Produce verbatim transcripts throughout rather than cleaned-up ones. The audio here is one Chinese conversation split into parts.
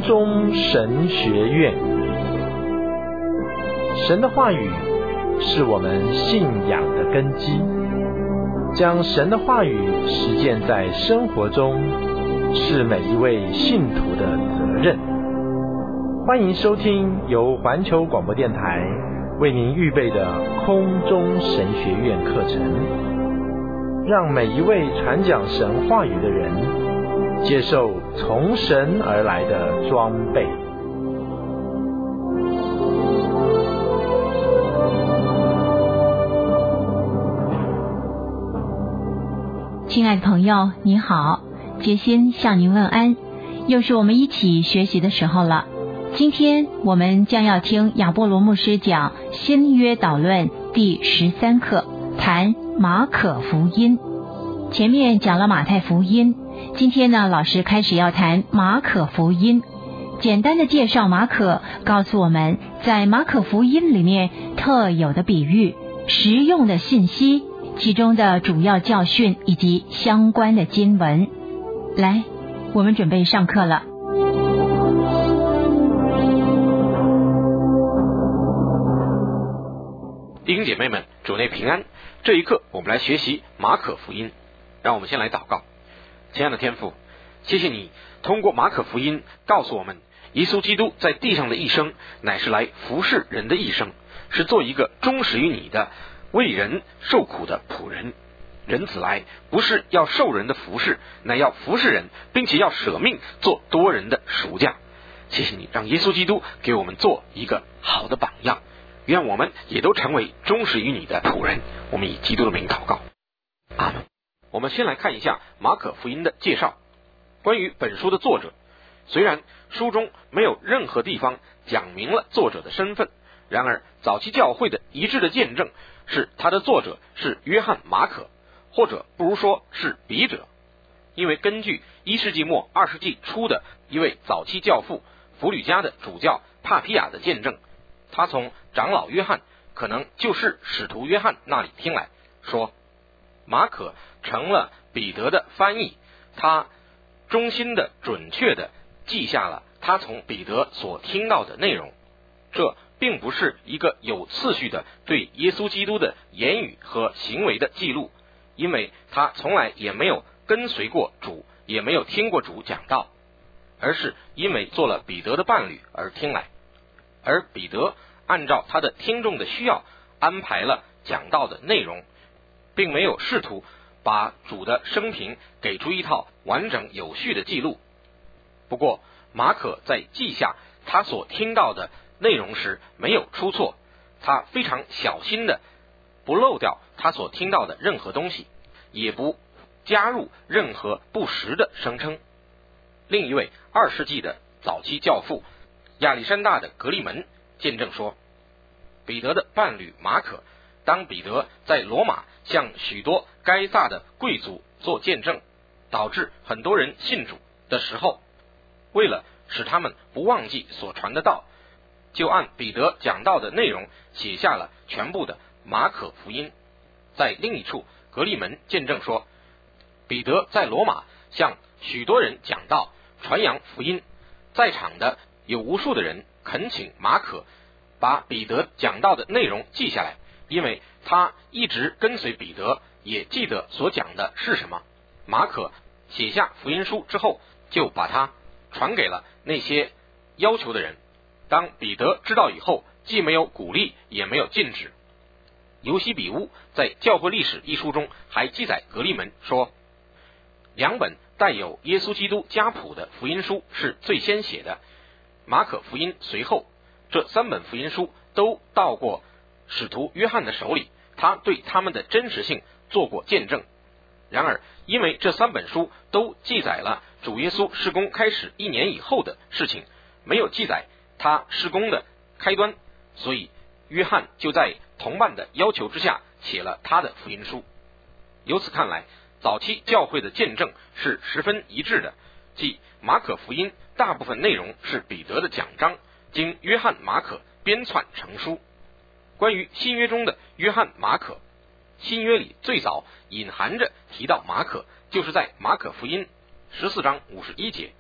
中神学院。神的话语是我们信仰的根基，将神的话语实践在生活中，是每一位信徒的责任。欢迎收听由环球广播电台为您预备的空中神学院课程，让每一位传讲神话语的人接受从神而来的装备。 亲爱的朋友，你好，杰心向您问安，又是我们一起学习的时候了。今天我们将要听亚波罗牧师讲新约导论第十三课，谈马可福音。前面讲了马太福音，今天呢，老师开始要谈马可福音。简单的介绍马可，告诉我们在马可福音里面特有的比喻、实用的信息，其中的主要教训以及相关的经文。来，我们准备上课了。 弟兄姐妹们，主内平安。这一课我们来学习马可福音。让我们先来祷告。亲爱的天父，谢谢你通过马可福音告诉我们，耶稣基督在地上的一生乃是来服侍人的一生，是做一个忠实于你的为人受苦的仆人。人子来不是要受人的服侍，乃要服侍人，并且要舍命做多人的赎价。谢谢你让耶稣基督给我们做一个好的榜样，愿我们也都成为忠实于你的仆人。我们以基督的名祷告，阿们。我们先来看一下马可福音的介绍。关于本书的作者，虽然书中没有任何地方讲明了作者的身份，然而早期教会的一致的见证是他的作者是约翰马可，或者不如说是笔者。因为根据一世纪末二世纪初的一位早期教父弗吕家的主教帕皮亚的见证，他从长老约翰，可能就是使徒约翰那里听来，说马可成了彼得的翻译，他忠心的准确的记下了他从彼得所听到的内容。这并不是一个有次序的对耶稣基督的言语和行为的记录，因为他从来也没有跟随过主，也没有听过主讲道，而是因为做了彼得的伴侣而听来。而彼得按照他的听众的需要安排了讲道的内容，并没有试图把主的生平给出一套完整有序的记录。不过马可在记下他所听到的内容时没有出错，他非常小心的不漏掉他所听到的任何东西，也不加入任何不实的声称。另一位二世纪的早期教父亚历山大的格利门见证说，彼得的伴侣马可，当彼得在罗马向许多该撒的贵族做见证，导致很多人信主的时候，为了使他们不忘记所传的道，就按彼得讲道的内容写下了全部的马可福音。在另一处，格利门见证说，彼得在罗马向许多人讲道传扬福音，在场的有无数的人恳请马可把彼得讲道的内容记下来，因为他一直跟随彼得，也记得所讲的是什么。马可写下福音书之后，就把它传给了那些要求的人。当彼得知道以后，既没有鼓励，也没有禁止。尤西比乌在《教会历史》一书中还记载格利门说，两本带有耶稣基督家谱的福音书是最先写的，马可福音随后，这三本福音书都到过使徒约翰的手里，他对他们的真实性做过见证。然而因为这三本书都记载了主耶稣事工开始一年以后的事情，没有记载他事工的开端，所以约翰就在同伴的要求之下写了他的福音书。由此看来，早期教会的见证是十分一致的，即马可福音大部分内容是彼得的讲章，经约翰马可编纂成书。关于新约中的约翰马可，新约里最早隐含着提到马可，就是在马可福音十四章五十一节，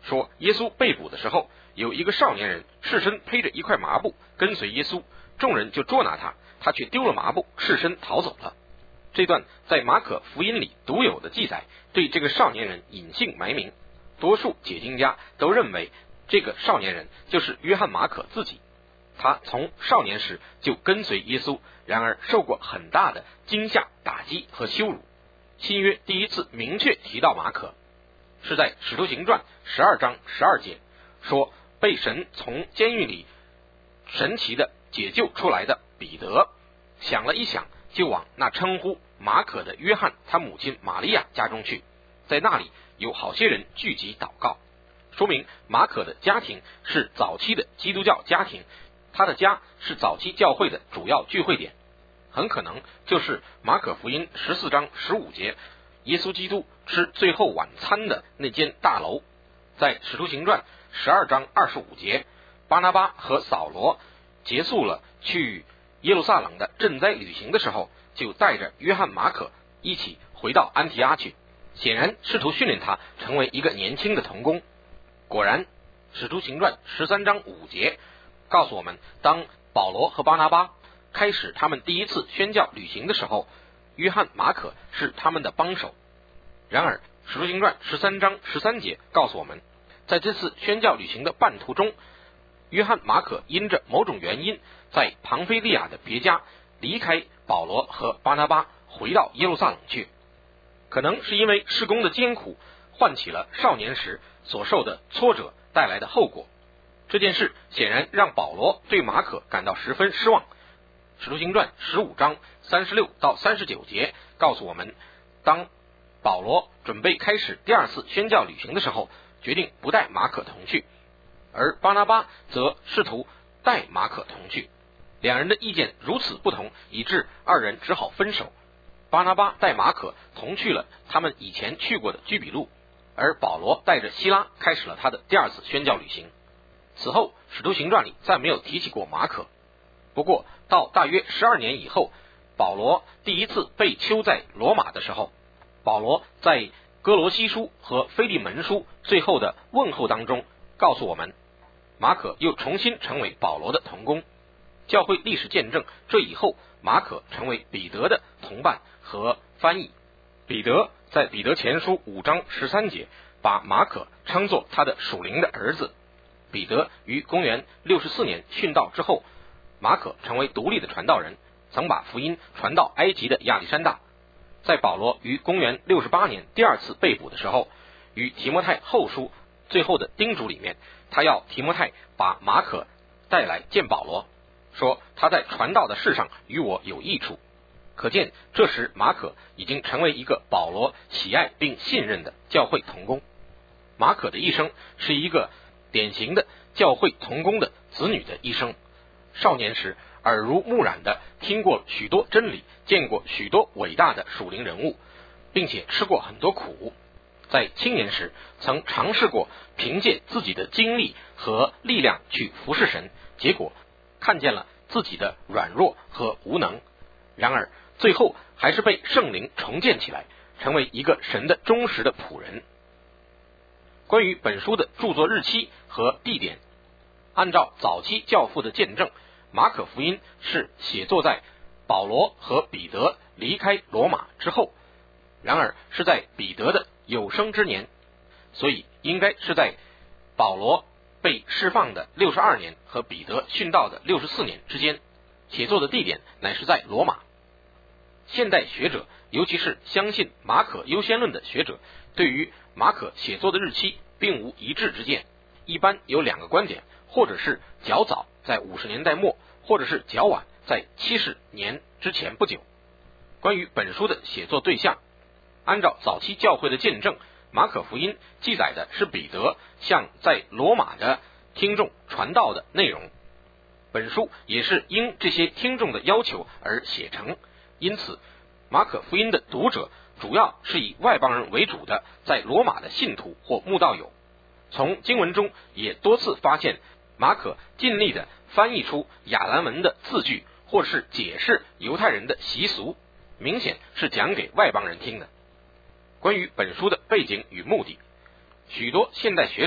说耶稣被捕的时候，有一个少年人赤身披着一块麻布跟随耶稣，众人就捉拿他，他却丢了麻布，赤身逃走了。这段在马可福音里独有的记载，对这个少年人隐姓埋名，多数解经家都认为这个少年人就是约翰马可自己。他从少年时就跟随耶稣，然而受过很大的惊吓、打击和羞辱。新约第一次明确提到马可，是在使徒行传十二章十二节，说被神从监狱里神奇的解救出来的彼得，想了一想，就往那称呼马可的约翰他母亲玛利亚家中去，在那里有好些人聚集祷告，说明马可的家庭是早期的基督教家庭，他的家是早期教会的主要聚会点，很可能就是马可福音十四章十五节耶稣基督吃最后晚餐的那间大楼。在使徒行传十二章二十五节，巴拿巴和扫罗结束了去耶路撒冷的赈灾旅行的时候，就带着约翰马可一起回到安提阿去，显然试图训练他成为一个年轻的同工。果然使徒行传十三章五节告诉我们，当保罗和巴拿巴开始他们第一次宣教旅行的时候，约翰马可是他们的帮手。然而使徒行传十三章十三节告诉我们，在这次宣教旅行的半途中，约翰马可因着某种原因在庞菲利亚的别家离开保罗和巴拿巴，回到耶路撒冷去。可能是因为事工的艰苦唤起了少年时所受的挫折带来的后果。这件事显然让保罗对马可感到十分失望。使徒行传十五章三十六到三十九节告诉我们，当保罗准备开始第二次宣教旅行的时候，决定不带马可同去，而巴拿巴则试图带马可同去。两人的意见如此不同，以致二人只好分手。巴拿巴带马可同去了他们以前去过的居比路，而保罗带着希拉开始了他的第二次宣教旅行。此后使徒行传里再没有提起过马可。不过到大约十二年以后，保罗第一次被囚在罗马的时候，保罗在哥罗西书和腓利门书最后的问候当中告诉我们，马可又重新成为保罗的同工。教会历史见证，这以后马可成为彼得的同伴和翻译。彼得在彼得前书五章十三节把马可称作他的属灵的儿子。彼得于公元六十四年殉道之后，马可成为独立的传道人，曾把福音传到埃及的亚历山大。在保罗于公元六十八年第二次被捕的时候，与提摩太后书最后的叮嘱里面，他要提摩太把马可带来见保罗，说他在传道的事上与我有益处。可见这时马可已经成为一个保罗喜爱并信任的教会同工。马可的一生是一个典型的教会同工的子女的一生。少年时耳濡目染的听过许多真理，见过许多伟大的属灵人物，并且吃过很多苦。在青年时曾尝试过凭借自己的精力和力量去服侍神，结果看见了自己的软弱和无能，然而最后还是被圣灵重建起来，成为一个神的忠实的仆人。关于本书的著作日期和地点，按照早期教父的见证，马可福音是写作在保罗和彼得离开罗马之后，然而是在彼得的有生之年，所以应该是在保罗被释放的六十二年和彼得殉道的六十四年之间。写作的地点乃是在罗马。现代学者，尤其是相信马可优先论的学者，对于马可写作的日期并无一致之见，一般有两个观点，或者是较早在五十年代末，或者是较晚在七十年之前不久。关于本书的写作对象，按照早期教会的见证，马可福音记载的是彼得向在罗马的听众传道的内容。本书也是因这些听众的要求而写成，因此马可福音的读者主要是以外邦人为主的在罗马的信徒或慕道友。从经文中也多次发现马可尽力的翻译出亚兰文的字句，或是解释犹太人的习俗，明显是讲给外邦人听的。关于本书的背景与目的，许多现代学者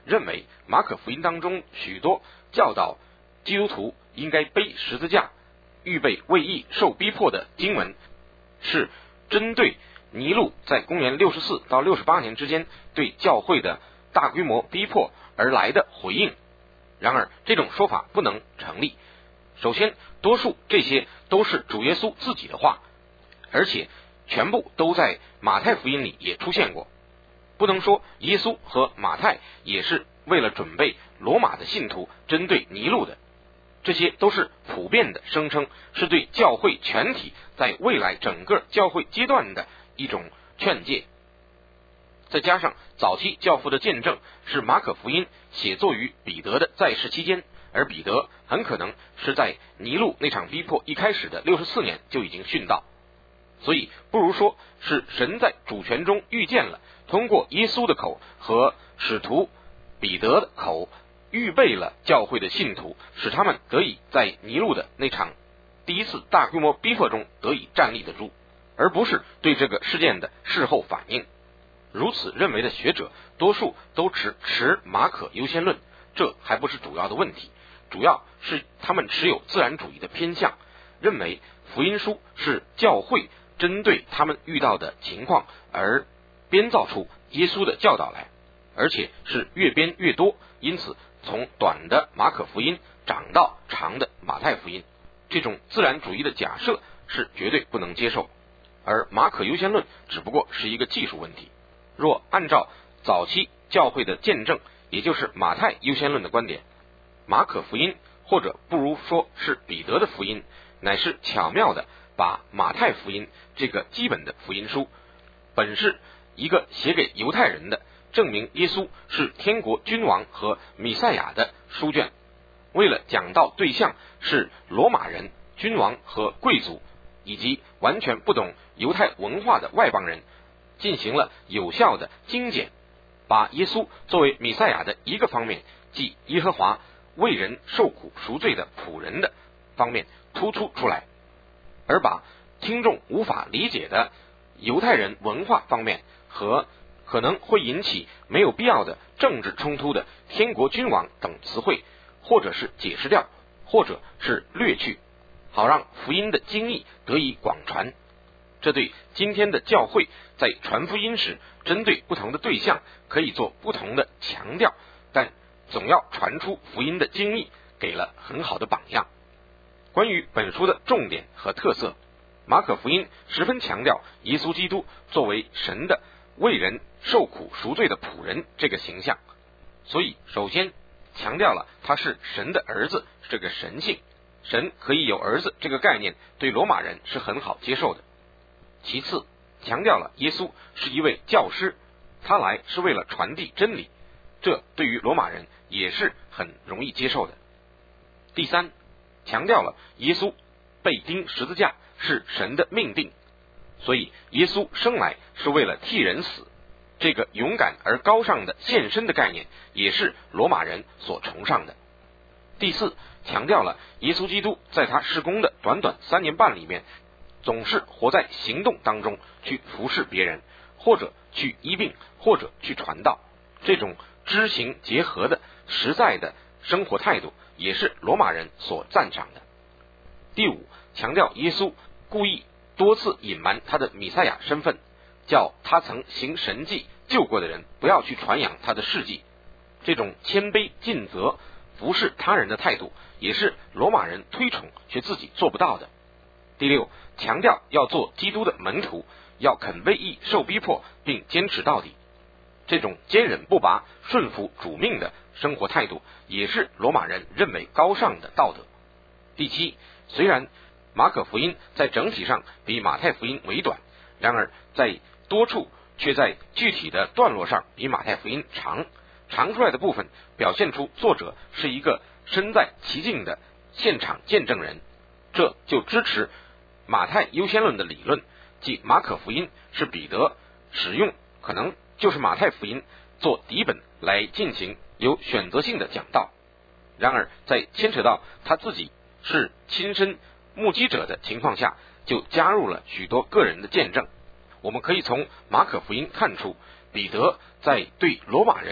认为马可福音当中许多教导基督徒应该背十字架、预备为义受逼迫的经文，是针对尼禄在公元六十四到六十八年之间对教会的大规模逼迫而来的回应。然而这种说法不能成立。首先，多数这些都是主耶稣自己的话，而且全部都在马太福音里也出现过。不能说耶稣和马太也是为了准备罗马的信徒针对尼禄的，这些都是普遍的声称，是对教会全体在未来整个教会阶段的一种劝诫。再加上早期教父的见证是马可福音写作于彼得的在世期间，而彼得很可能是在尼禄那场逼迫一开始的六十四年就已经殉道，所以不如说是神在主权中预见了，通过耶稣的口和使徒彼得的口预备了教会的信徒，使他们得以在尼禄的那场第一次大规模逼迫中得以站立得住，而不是对这个事件的事后反应。如此认为的学者多数都持持马可优先论，这还不是主要的问题，主要是他们持有自然主义的偏向，认为福音书是教会针对他们遇到的情况而编造出耶稣的教导来，而且是越编越多，因此从短的马可福音长到长的马太福音，这种自然主义的假设是绝对不能接受。而马可优先论只不过是一个技术问题，若按照早期教会的见证，也就是马太优先论的观点，马可福音或者不如说是彼得的福音，乃是巧妙的把马太福音这个基本的福音书，本是一个写给犹太人的证明耶稣是天国君王和弥赛亚的书卷，为了讲到对象是罗马人、君王和贵族，以及完全不懂犹太文化的外邦人，进行了有效的精简，把耶稣作为弥赛亚的一个方面，即耶和华为人受苦赎罪的仆人的方面突出出来，而把听众无法理解的犹太人文化方面和可能会引起没有必要的政治冲突的天国君王等词汇，或者是解释掉，或者是略去，好让福音的精义得以广传。这对今天的教会在传福音时，针对不同的对象可以做不同的强调，但总要传出福音的精义，给了很好的榜样。关于本书的重点和特色，马可福音十分强调耶稣基督作为神的为人受苦赎罪的仆人这个形象，所以首先强调了他是神的儿子这个神性，神可以有儿子这个概念对罗马人是很好接受的。其次强调了耶稣是一位教师，他来是为了传递真理，这对于罗马人也是很容易接受的。第三，强调了耶稣被钉十字架是神的命定，所以耶稣生来是为了替人死，这个勇敢而高尚的献身的概念也是罗马人所崇尚的。第四，强调了耶稣基督在他事工的短短三年半里面，总是活在行动当中，去服侍别人，或者去医病，或者去传道，这种知行结合的实在的生活态度也是罗马人所赞赏的。第五，强调耶稣故意多次隐瞒他的弥赛亚身份，叫他曾行神迹救过的人不要去传扬他的事迹，这种谦卑尽责服侍他人的态度也是罗马人推崇却自己做不到的。第六，强调要做基督的门徒，要肯为义受逼迫并坚持到底，这种坚忍不拔顺服主命的生活态度也是罗马人认为高尚的道德。第七，虽然马可福音在整体上比马太福音为短，然而在多处却在具体的段落上比马太福音长，长出来的部分表现出作者是一个身在其境的现场见证人，这就支持马太优先论的理论，即马可福音是彼得使用可能就是马太福音做底本来进行有选择性的讲道，然而在牵扯到他自己是亲身目击者的情况下，就加入了许多个人的见证。我们可以从马可福音看出，彼得在对罗马人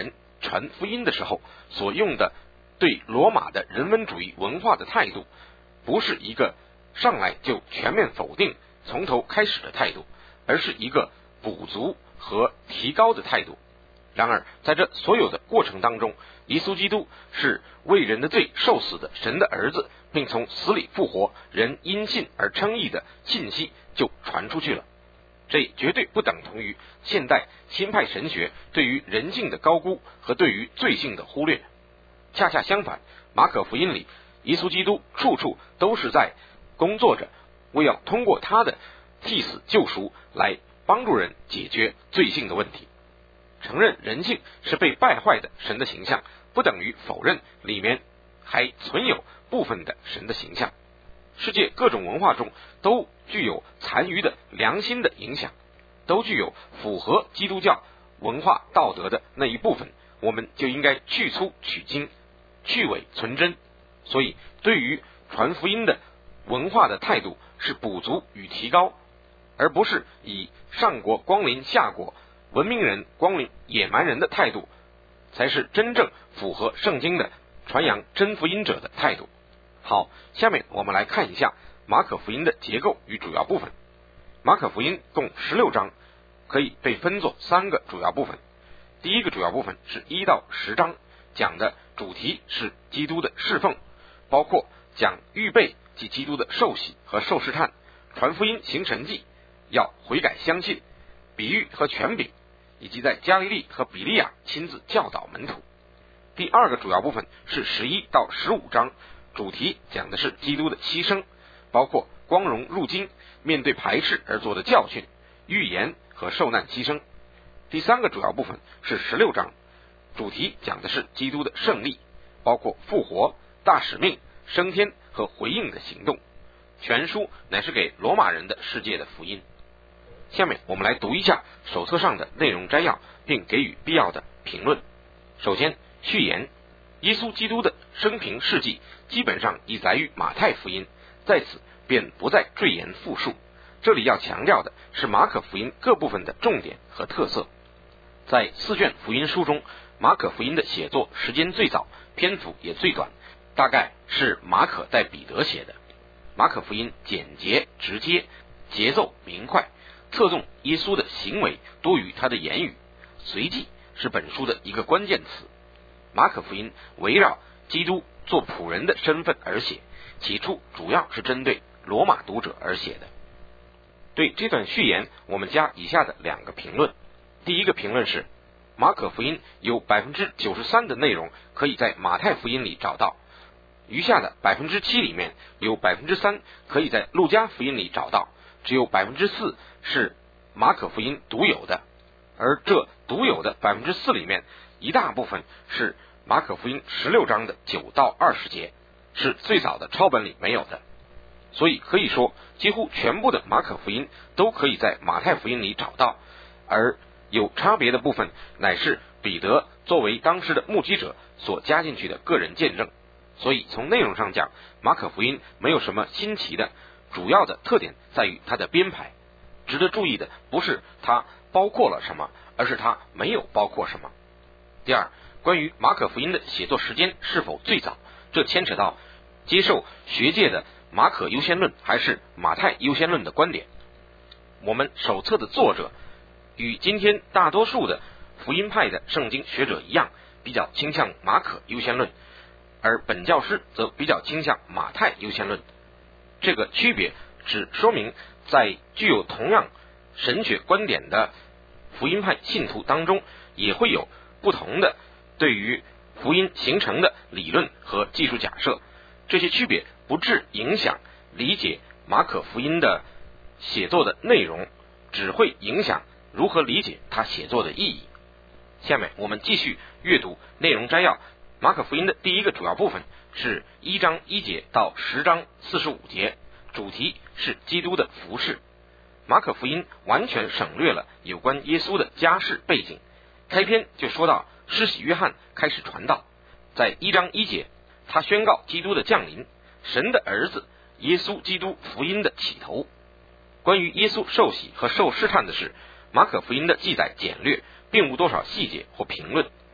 传福音的时候所用的对罗马的人文主义文化的态度，不是一个上来就全面否定从头开始的态度，而是一个补足和提高的态度。然而在这所有的过程当中，耶稣基督是为人的罪受死的神的儿子，并从死里复活，人因信而称义的信息就传出去了。这绝对不等同于现代新派神学对于人性的高估和对于罪性的忽略。恰恰相反，马可福音里耶稣基督处处都是在工作着，为要通过他的替死救赎来帮助人解决罪性的问题。承认人性是被败坏的神的形象，不等于否认里面还存有部分的神的形象。世界各种文化中都具有残余的良心的影响，都具有符合基督教文化道德的那一部分，我们就应该去粗取精，去伪存真。所以对于传福音的文化的态度是补足与提高，而不是以上国光临下国，文明人光临野蛮人的态度，才是真正符合圣经的传扬真福音者的态度。好，下面我们来看一下马可福音的结构与主要部分。马可福音共十六章，可以被分作三个主要部分。第一个主要部分是一到十章，讲的主题是基督的侍奉，包括讲预备及基督的受洗和受试探，传福音行神迹，要悔改相信，比喻和权柄，以及在加利利和比利亚亲自教导门徒。第二个主要部分是十一到十五章，主题讲的是基督的牺牲，包括光荣入京，面对排斥而做的教训，预言和受难牺牲。第三个主要部分是十六章，主题讲的是基督的胜利，包括复活、大使命、升天和回应的行动。全书乃是给罗马人的世界的福音。下面我们来读一下手册上的内容摘要，并给予必要的评论。首先，序言。耶稣基督的生平事迹基本上已载于马太福音，在此便不再赘言复述。这里要强调的是马可福音各部分的重点和特色。在四卷福音书中，马可福音的写作时间最早，篇幅也最短，大概是马可代彼得写的。马可福音简洁直接，节奏明快，侧重耶稣的行为多于他的言语，随即是本书的一个关键词。马可福音围绕基督做仆人的身份而写，起初主要是针对罗马读者而写的。对这段序言，我们加以下的两个评论。第一个评论是，马可福音有 百分之九十三 的内容可以在马太福音里找到，余下的 百分之七 里面有 百分之三 可以在路加福音里找到，只有 百分之四 是马可福音独有的，而这独有的 百分之四 里面，一大部分是马可福音十六章的九到二十节，是最早的抄本里没有的。所以可以说，几乎全部的马可福音都可以在马太福音里找到，而有差别的部分乃是彼得作为当时的目击者所加进去的个人见证。所以从内容上讲，马可福音没有什么新奇的，主要的特点在于它的编排。值得注意的不是它包括了什么，而是它没有包括什么。第二，关于马可福音的写作时间是否最早，这牵扯到接受学界的马可优先论还是马太优先论的观点。我们手册的作者与今天大多数的福音派的圣经学者一样，比较倾向马可优先论，而本教师则比较倾向马太优先论。这个区别只说明在具有同样神学观点的福音派信徒当中，也会有不同的对于福音形成的理论和技术假设。这些区别不致影响理解马可福音的写作的内容，只会影响如何理解他写作的意义。下面我们继续阅读内容摘要。马可福音的第一个主要部分是一章一节到十章四十五节，主题是基督的服事。马可福音完全省略了有关耶稣的家世背景，开篇就说到施洗约翰开始传道，在一章一节他宣告基督的降临，神的儿子耶稣基督福音的起头。关于耶稣受洗和受试探的事，马可福音的记载简略，并无多少细节或评论。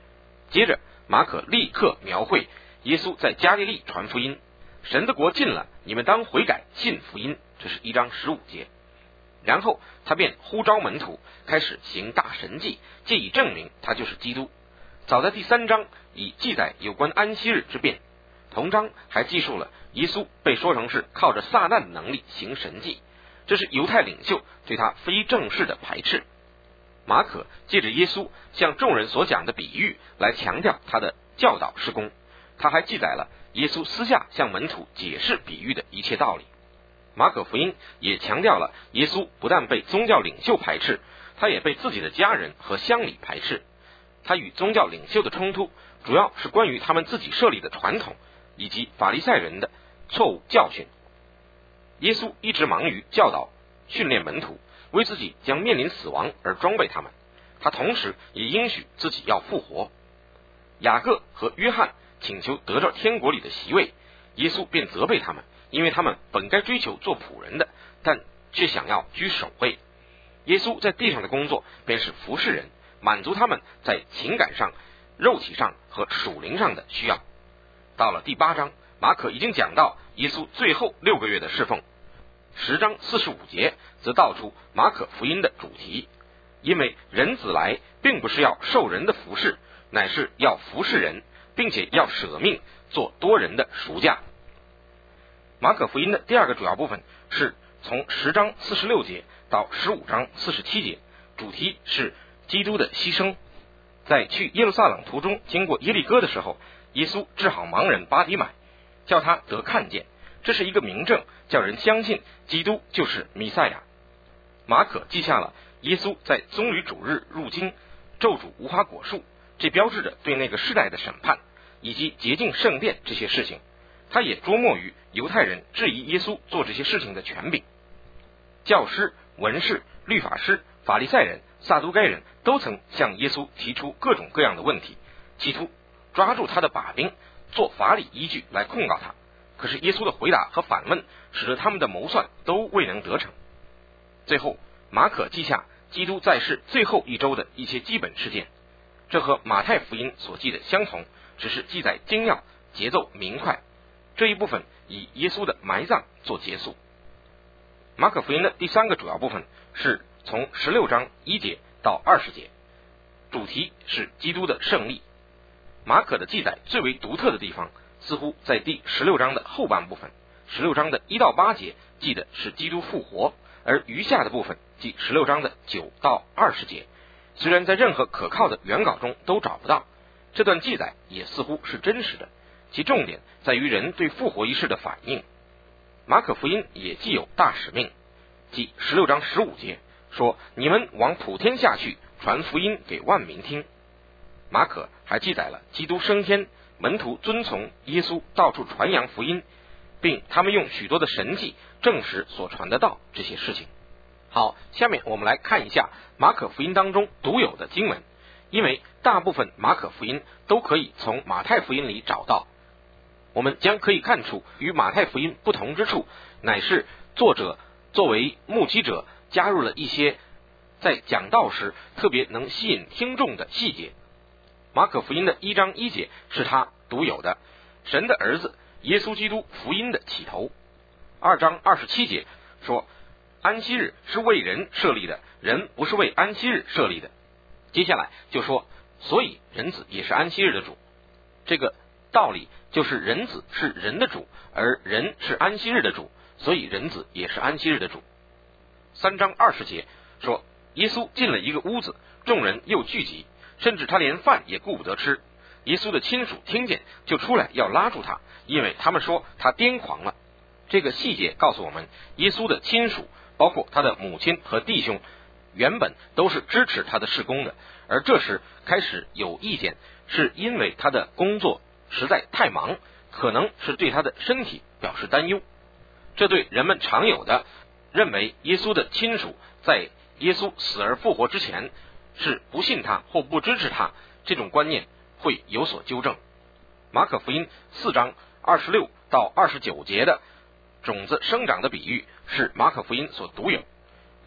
接着马可立刻描绘耶稣在加利利传福音，神的国近了，你们当悔改信福音，这是一章十五节。然后他便呼召门徒开始行大神迹，借以证明他就是基督。早在第三章已记载有关安息日之变，同章还记述了耶稣被说成是靠着撒旦的能力行神迹，这是犹太领袖对他非正式的排斥。马可借着耶稣向众人所讲的比喻来强调他的教导事工，他还记载了耶稣私下向门徒解释比喻的一切道理。马可福音也强调了耶稣不但被宗教领袖排斥，他也被自己的家人和乡里排斥。他与宗教领袖的冲突主要是关于他们自己设立的传统以及法利赛人的错误教训。耶稣一直忙于教导训练门徒，为自己将面临死亡而装备他们，他同时也应许自己要复活。雅各和约翰请求得着天国里的席位，耶稣便责备他们，因为他们本该追求做仆人的，但却想要居首位。耶稣在地上的工作便是服侍人，满足他们在情感上、肉体上和属灵上的需要。到了第八章，马可已经讲到耶稣最后六个月的侍奉，十章四十五节则道出马可福音的主题，因为人子来并不是要受人的服侍，乃是要服侍人，并且要舍命做多人的赎价。马可福音的第二个主要部分是从十章四十六节到十五章四十七节，主题是基督的牺牲。在去耶路撒冷途中经过耶利哥的时候，耶稣治好盲人巴底买，叫他得看见，这是一个明证，叫人相信基督就是弥赛亚。马可记下了耶稣在棕榈主日入京咒诅无花果树，这标志着对那个世代的审判，以及洁净圣殿这些事情。他也捉摸于犹太人质疑耶稣做这些事情的权柄。教师、文士、律法师、法利赛人、撒都该人都曾向耶稣提出各种各样的问题，企图抓住他的把柄，做法理依据来控告他。可是耶稣的回答和反问使得他们的谋算都未能得逞。最后马可记下基督在世最后一周的一些基本事件，这和马太福音所记的相同，只是记载精要，节奏明快。这一部分以耶稣的埋葬做结束。马可福音的第三个主要部分是从十六章一节到二十节，主题是基督的胜利。马可的记载最为独特的地方似乎在第十六章的后半部分，十六章的一到八节记的是基督复活，而余下的部分即十六章的九到二十节，虽然在任何可靠的原稿中都找不到，这段记载也似乎是真实的，其重点在于人对复活一事的反应。马可福音也既有大使命，即十六章十五节说，你们往普天下去，传福音给万民听。马可还记载了基督升天，门徒遵从耶稣到处传扬福音，并他们用许多的神迹证实所传的道这些事情。好，下面我们来看一下马可福音当中独有的经文，因为大部分马可福音都可以从马太福音里找到。我们将可以看出与马太福音不同之处，乃是作者作为目击者加入了一些在讲道时特别能吸引听众的细节。马可福音的一章一节是他独有的，神的儿子耶稣基督福音的起头。二章二十七节说，安息日是为人设立的，人不是为安息日设立的。接下来就说，所以人子也是安息日的主。这个道理就是人子是人的主，而人是安息日的主，所以人子也是安息日的主。三章二十节说，耶稣进了一个屋子，众人又聚集，甚至他连饭也顾不得吃。耶稣的亲属听见就出来要拉住他，因为他们说他癫狂了。这个细节告诉我们，耶稣的亲属包括他的母亲和弟兄原本都是支持他的事工的，而这时开始有意见，是因为他的工作实在太忙，可能是对他的身体表示担忧。这对人们常有的认为耶稣的亲属在耶稣死而复活之前是不信他或不支持他，这种观念会有所纠正。马可福音四章二十六到二十九节的种子生长的比喻是马可福音所独有。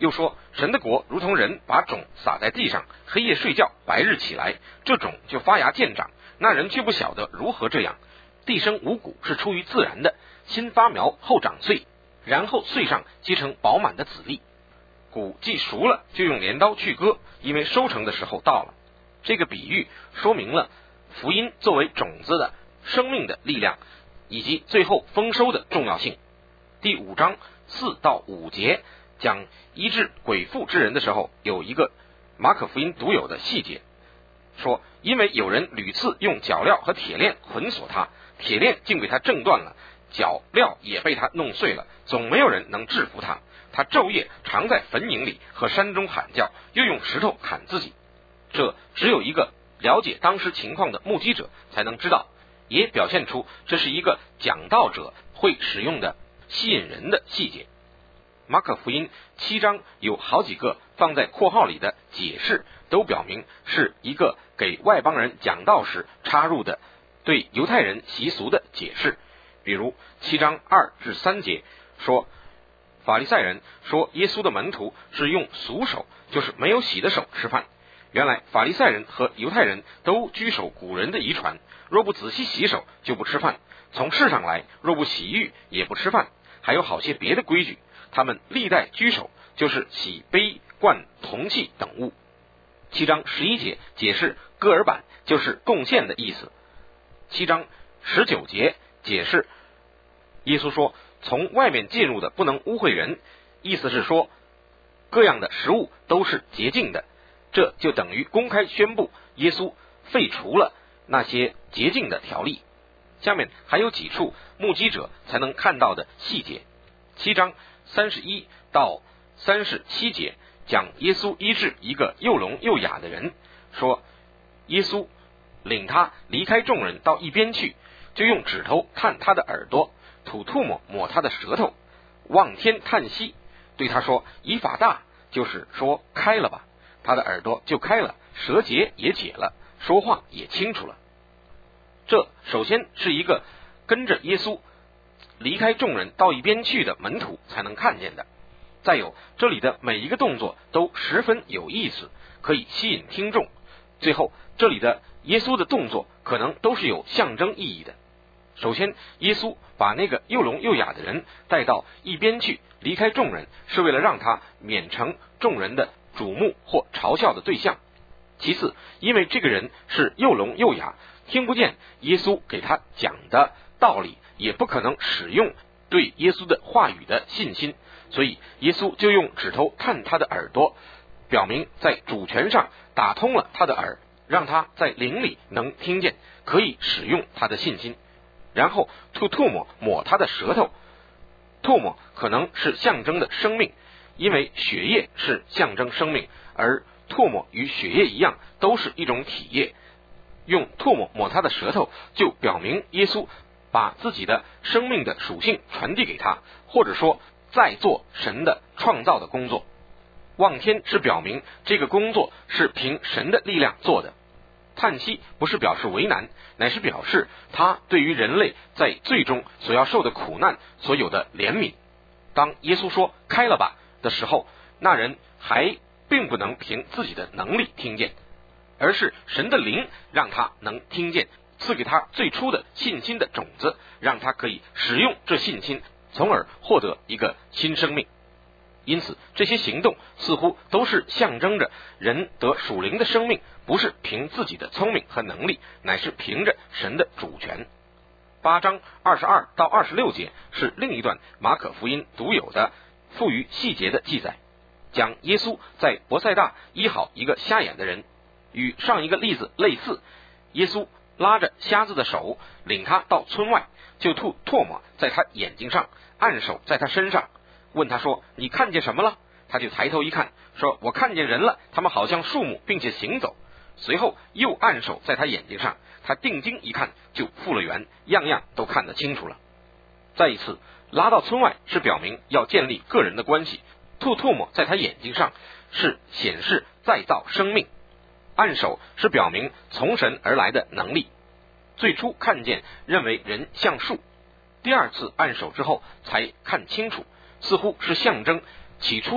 又说神的国如同人把种撒在地上，黑夜睡觉，白日起来，这种就发芽见长，那人却不晓得如何这样。地生五谷是出于自然的，先发苗后长穗，然后穗上结成饱满的籽粒。谷既熟了，就用镰刀去割，因为收成的时候到了。这个比喻说明了福音作为种子的生命的力量，以及最后丰收的重要性。第五章四到五节讲医治鬼妇之人的时候，有一个马可福音独有的细节，说因为有人屡次用脚镣和铁链捆锁他，铁链竟给他挣断了，脚镣也被他弄碎了，总没有人能制服他。他昼夜常在坟茔里和山中喊叫，又用石头砍自己。这只有一个了解当时情况的目击者才能知道，也表现出这是一个讲道者会使用的吸引人的细节。马可福音七章有好几个放在括号里的解释，都表明是一个给外邦人讲道时插入的对犹太人习俗的解释。比如七章二至三节说，法利赛人说耶稣的门徒是用俗手，就是没有洗的手吃饭。原来法利赛人和犹太人都居守古人的遗传，若不仔细洗手就不吃饭，从世上来若不洗浴也不吃饭，还有好些别的规矩，他们历代居守，就是洗杯罐铜器等物。七章十一节解释戈尔板就是贡献的意思。七章十九节解释耶稣说从外面进入的不能污秽人，意思是说各样的食物都是洁净的，这就等于公开宣布耶稣废除了那些洁净的条例。下面还有几处目击者才能看到的细节。七章三十一到三十七节讲耶稣医治一个又聋又哑的人，说耶稣领他离开众人到一边去，就用指头探他的耳朵，吐唾沫抹他的舌头，望天叹息，对他说以法大，就是说开了吧。他的耳朵就开了，舌结也解了，说话也清楚了。这首先是一个跟着耶稣离开众人到一边去的门徒才能看见的。再有，这里的每一个动作都十分有意思，可以吸引听众。最后，这里的耶稣的动作可能都是有象征意义的。首先，耶稣把那个又聋又哑的人带到一边去，离开众人，是为了让他免成众人的瞩目或嘲笑的对象。其次，因为这个人是又聋又哑，听不见耶稣给他讲的道理，也不可能使用对耶稣的话语的信心，所以耶稣就用指头探他的耳朵，表明在主权上打通了他的耳，让他在灵里能听见，可以使用他的信心。然后吐唾沫抹他的舌头，唾沫可能是象征的生命，因为血液是象征生命，而唾沫与血液一样，都是一种体液。用唾沫抹他的舌头，就表明耶稣把自己的生命的属性传递给他，或者说在做神的创造的工作。望天是表明这个工作是凭神的力量做的。叹息不是表示为难，乃是表示他对于人类在最终所要受的苦难所有的怜悯。当耶稣说开了吧的时候，那人还并不能凭自己的能力听见，而是神的灵让他能听见，赐给他最初的信心的种子，让他可以使用这信心，从而获得一个新生命。因此这些行动似乎都是象征着人得属灵的生命，不是凭自己的聪明和能力，乃是凭着神的主权。八章二十二到二十六节是另一段马可福音独有的富于细节的记载，讲耶稣在伯赛大医好一个瞎眼的人，与上一个例子类似。耶稣拉着瞎子的手，领他到村外，就吐唾沫在他眼睛上，按手在他身上，问他说你看见什么了？他就抬头一看，说我看见人了，他们好像树木，并且行走。随后又按手在他眼睛上，他定睛一看，就复了原，样样都看得清楚了。再一次拉到村外，是表明要建立个人的关系，吐唾沫在他眼睛上是显示再造生命，按手是表明从神而来的能力。最初看见认为人像树，第二次按手之后才看清楚，似乎是象征起初的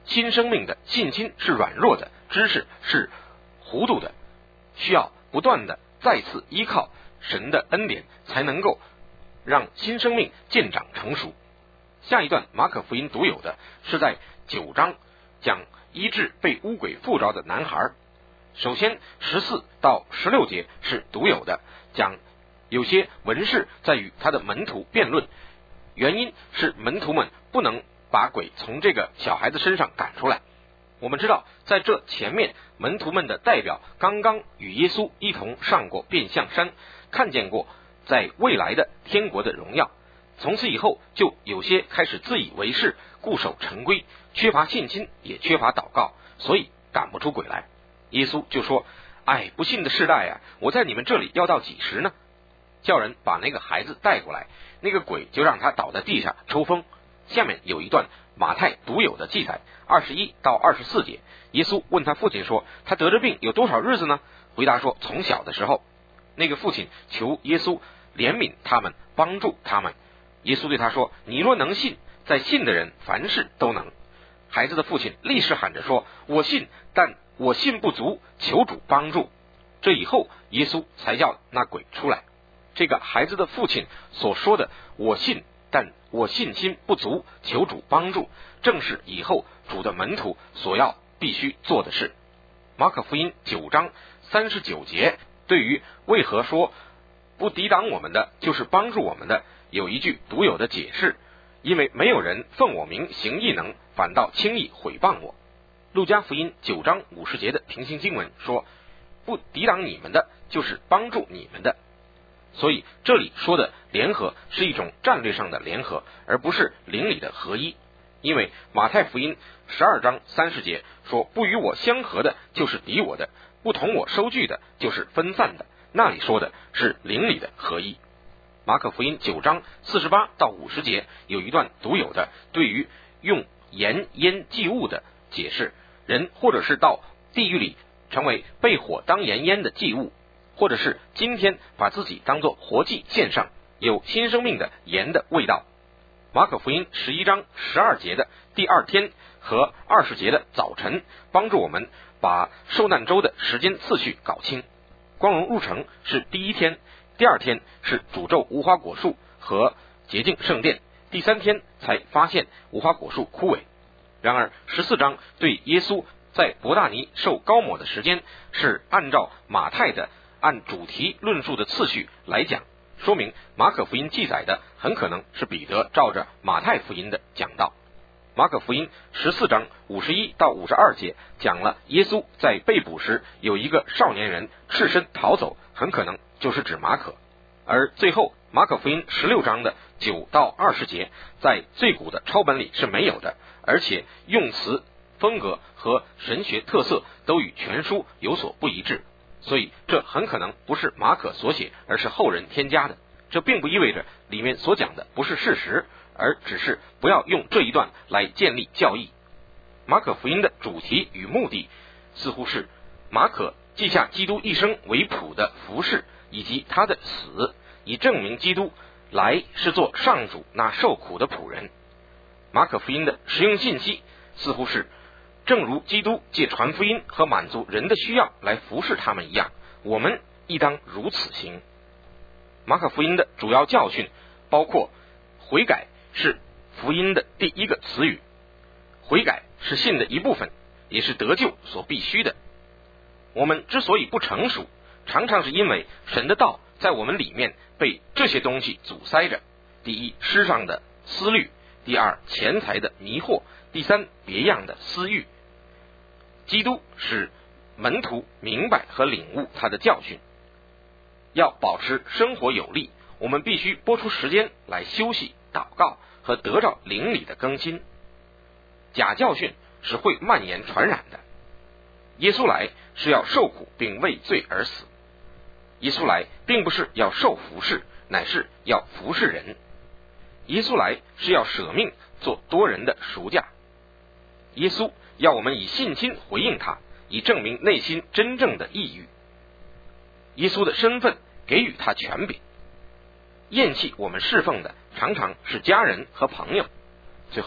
新生命的信心是软弱的，知识是糊涂的，需要不断的再次依靠神的恩典，才能够让新生命渐长成熟。下一段马可福音独有的是在九章讲医治被污鬼附着的男孩。首先十四到十六节是独有的，讲有些文士在与他的门徒辩论，原因是门徒们不能把鬼从这个小孩子身上赶出来。我们知道在这前面门徒们的代表刚刚与耶稣一同上过变相山，看见过在未来的天国的荣耀，从此以后就有些开始自以为是，固守成规，缺乏信心，也缺乏祷告，所以赶不出鬼来。耶稣就说，哎，不信的世代啊，我在你们这里要到几时呢？叫人把那个孩子带过来，那个鬼就让他倒在地下抽风。下面有一段马太独有的记载，二十一到二十四节，耶稣问他父亲说，他得这病有多少日子呢？回答说，从小的时候。那个父亲求耶稣怜悯他们，帮助他们。耶稣对他说，你若能信，在信的人凡事都能。孩子的父亲立时喊着说，我信，但我信不足，求主帮助。这以后耶稣才叫那鬼出来。这个孩子的父亲所说的我信，但我信心不足，求主帮助，正是以后主的门徒所要必须做的事。马可福音九章三十九节对于为何说不抵挡我们的就是帮助我们的，有一句独有的解释，因为没有人奉我名行异能，反倒轻易毁谤我。路加福音九章五十节的平行经文说，不抵挡你们的就是帮助你们的。所以这里说的联合是一种战略上的联合，而不是灵里的合一。因为马太福音十二章三十节说，不与我相合的就是敌我的，不同我收据的就是分散的，那里说的是灵里的合一。马可福音九章四十八到五十节有一段独有的对于用盐腌祭物的解释，人或者是到地狱里成为被火当盐腌的祭物，或者是今天把自己当作活祭献上，有新生命的盐的味道。马可福音十一章十二节的第二天和二十节的早晨，帮助我们把受难周的时间次序搞清。光荣入城是第一天，第二天是诅咒无花果树和洁净圣殿，第三天才发现无花果树枯萎。然而十四章对耶稣在伯大尼受膏抹的时间是按照马太的按主题论述的次序来讲，说明马可福音记载的很可能是彼得照着马太福音的讲道。马可福音十四章五十一到五十二节讲了耶稣在被捕时有一个少年人赤身逃走，很可能就是指马可。而最后马可福音十六章的九到二十节在最古的抄本里是没有的，而且用词风格和神学特色都与全书有所不一致，所以这很可能不是马可所写，而是后人添加的。这并不意味着里面所讲的不是事实，而只是不要用这一段来建立教义。马可福音的主题与目的似乎是马可记下基督一生为谱的服事以及他的死，以证明基督来是做上主那受苦的仆人。马可福音的实用信息似乎是正如基督借传福音和满足人的需要来服侍他们一样，我们亦当如此行。马可福音的主要教训包括悔改是福音的第一个词语，悔改是信的一部分，也是得救所必须的。我们之所以不成熟，常常是因为神的道在我们里面被这些东西阻塞着。第一，世上的思虑；第二，钱财的迷惑；第三，别样的私欲。基督使门徒明白和领悟他的教训。要保持生活有力，我们必须拨出时间来休息、祷告和得着灵里的更新。假教训是会蔓延传染的。耶稣来是要受苦并为罪而死。耶稣来并不是要受服侍，乃是要服侍人。耶稣来是要舍命做多人的赎价。耶稣要我们以信心回应他，以证明内心真正的意欲。耶稣的身份给予他权柄。厌弃我们侍奉的常常是家人和朋友。最后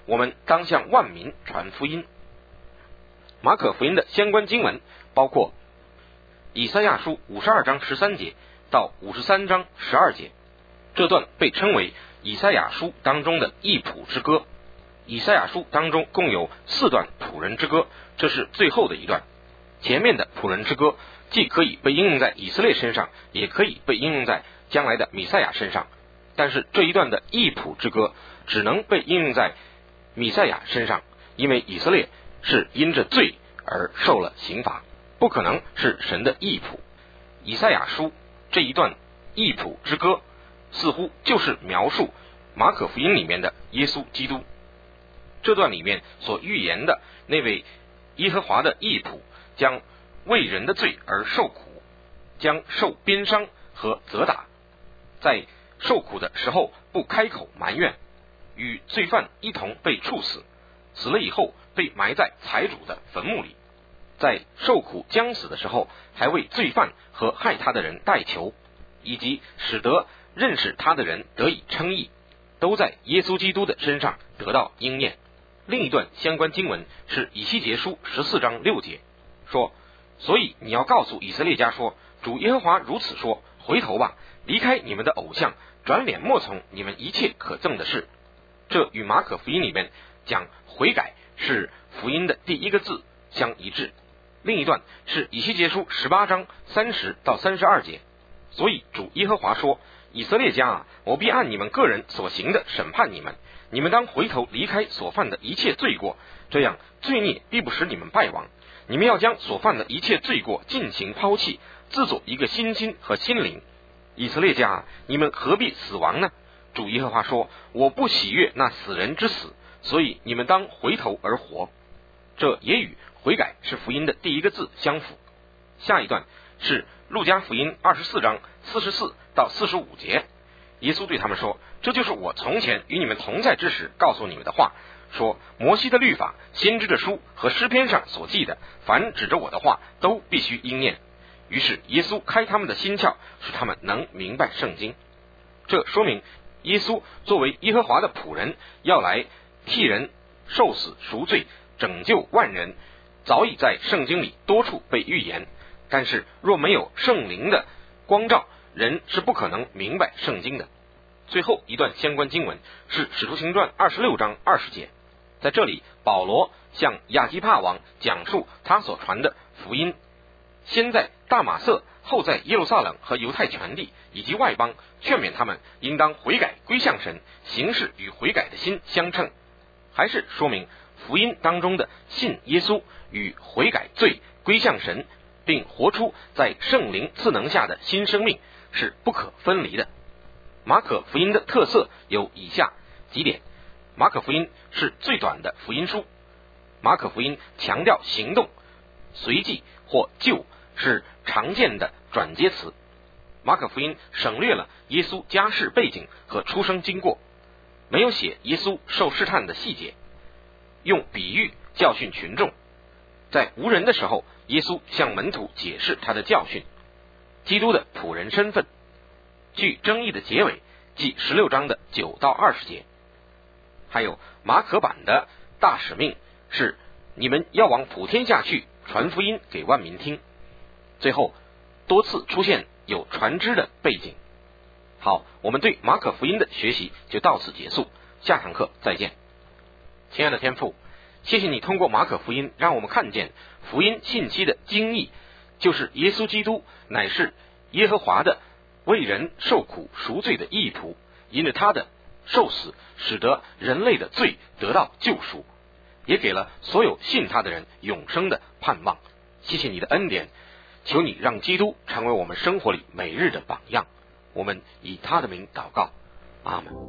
我们当向万民传福音。马可福音的相关经文包括以赛亚书五十二章十三节到五十三章十二节，这段被称为以赛亚书当中的义仆之歌。以赛亚书当中共有四段仆人之歌，这是最后的一段。前面的仆人之歌既可以被应用在以色列身上，也可以被应用在将来的弥赛亚身上，但是这一段的义仆之歌只能被应用在弥赛亚身上，因为以色列是因着罪而受了刑罚，不可能是神的义仆。以赛亚书这一段义仆之歌似乎就是描述马可福音里面的耶稣基督。这段里面所预言的那位耶和华的义仆将为人的罪而受苦，将受鞭伤和责打，在受苦的时候不开口埋怨，与罪犯一同被处死，死了以后被埋在财主的坟墓里，在受苦将死的时候还为罪犯和害他的人代求，以及使得认识他的人得以称义，都在耶稣基督的身上得到应验。另一段相关经文是以西结书十四章六节，说：所以你要告诉以色列家说，主耶和华如此说，回头吧，离开你们的偶像，转脸莫从你们一切可憎的事。这与马可福音里面讲悔改是福音的第一个字相一致。另一段是以西结书十八章三十到三十二节，所以主耶和华说，以色列家啊，我必按你们个人所行的审判你们，你们当回头离开所犯的一切罪过，这样罪孽必不使你们败亡。你们要将所犯的一切罪过尽行抛弃，自作一个新心和心灵。以色列家啊，你们何必死亡呢？主耶和华说，我不喜悦那死人之死，所以你们当回头而活。这也与悔改是福音的第一个字相符。下一段是路加福音二十四章四十四到四十五节，耶稣对他们说，这就是我从前与你们同在之时告诉你们的话，说摩西的律法、先知的书和诗篇上所记的，凡指着我的话都必须应验。于是耶稣开他们的心窍，使他们能明白圣经。这说明耶稣作为耶和华的仆人，要来替人受死赎罪，拯救万人，早已在圣经里多处被预言。但是若没有圣灵的光照，人是不可能明白圣经的。最后一段相关经文是使徒行传二十六章二十节，在这里保罗向亚基帕王讲述他所传的福音，先在大马色，后在耶路撒冷和犹太全地以及外邦，劝勉他们应当悔改归向神，行事与悔改的心相称。还是说明福音当中的信耶稣与悔改罪归向神，并活出在圣灵赐能下的新生命是不可分离的。马可福音的特色有以下几点。马可福音是最短的福音书，马可福音强调行动，随即或就是常见的转接词。马可福音省略了耶稣家世背景和出生经过，没有写耶稣受试探的细节，用比喻教训群众。在无人的时候，耶稣向门徒解释他的教训，基督的仆人身份，具争议的结尾，即十六章的九到二十节。还有马可版的大使命是你们要往普天下去，传福音给万民听。最后多次出现有船只的背景。好，我们对马可福音的学习就到此结束，下堂课再见。亲爱的天父，谢谢你通过马可福音让我们看见福音信息的精义，就是耶稣基督乃是耶和华的为人受苦赎罪的义仆，因着他的受死，使得人类的罪得到救赎，也给了所有信他的人永生的盼望。谢谢你的恩典，求你让基督成为我们生活里每日的榜样。我们以他的名祷告，阿们。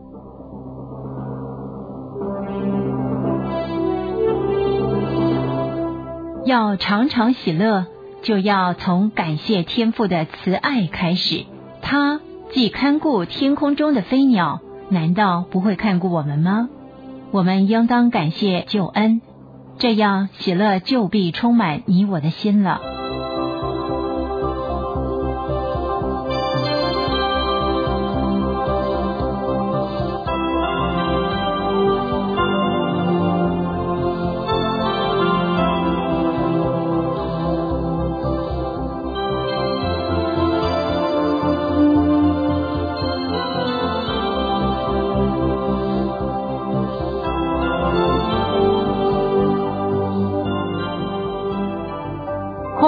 要常常喜乐，就要从感谢天父的慈爱开始。他既看顾天空中的飞鸟，难道不会看顾我们吗？我们应当感谢救恩，这样喜乐就必充满你我的心了。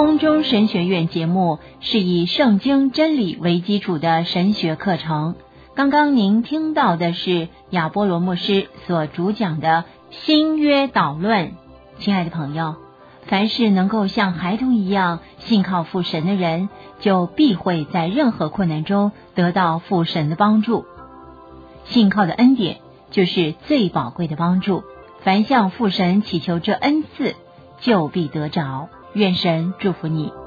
空中神学院节目是以圣经真理为基础的神学课程。刚刚您听到的是亚波罗牧师所主讲的新约导论。亲爱的朋友，凡是能够像孩童一样信靠父神的人，就必会在任何困难中得到父神的帮助。信靠的恩典就是最宝贵的帮助，凡向父神祈求这恩赐，就必得着。愿神祝福你。